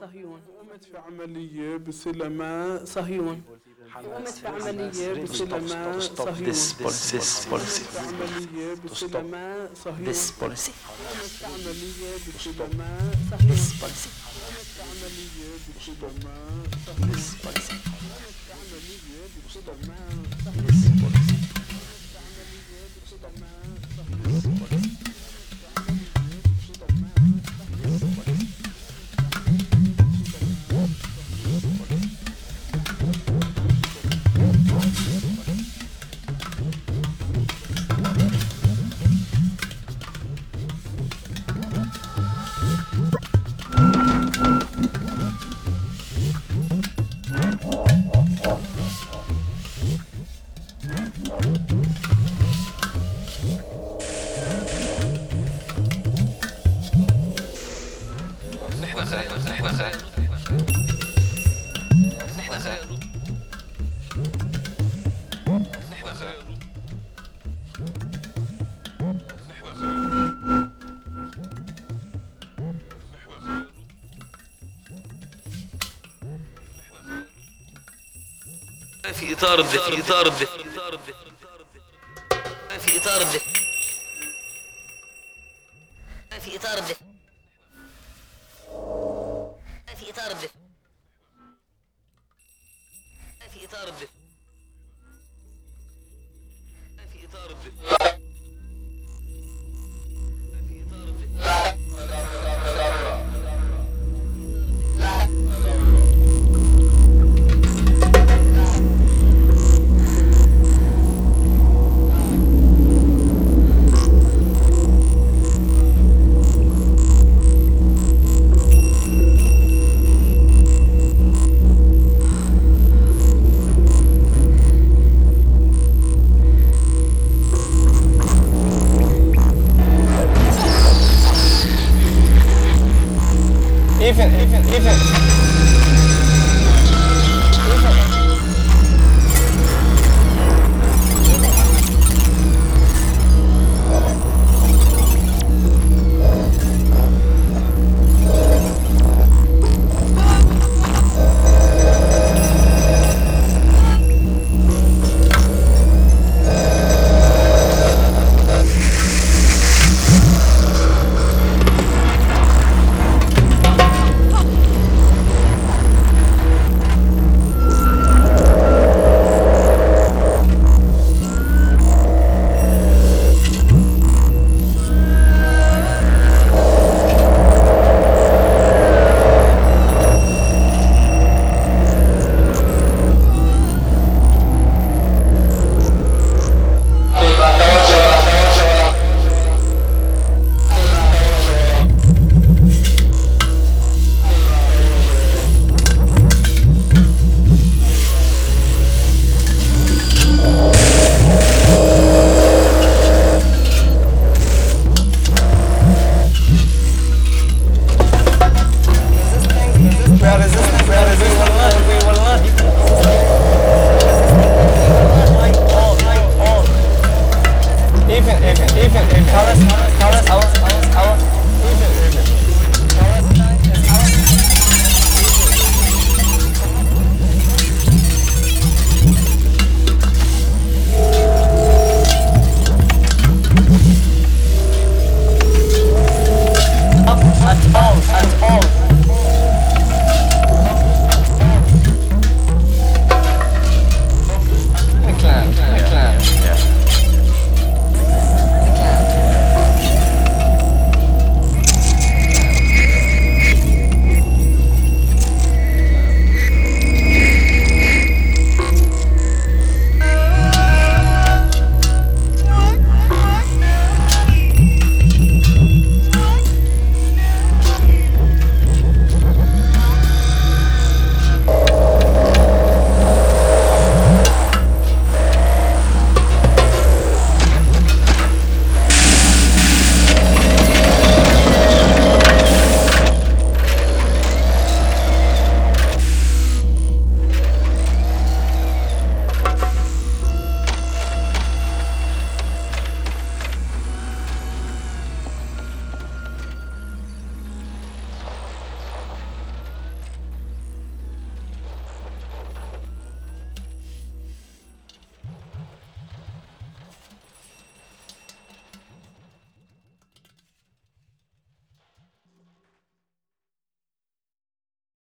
صهيون قامت في عملية بسلماء صهيون قامت في عملية بسلماء صهيون This policy. في عملية بسلماء صهيون This policy. قامت في عملية بسلماء صهيون This policy. قامت في عملية بسلماء صهيون This policy. قامت في عملية بسلماء صهيون This policy. This policy. في إطار الدفء في إطار الدفء في إطار الدفء في إطار الدفء في إطار الدفء في إطار الدفء في إطار الدفء Even.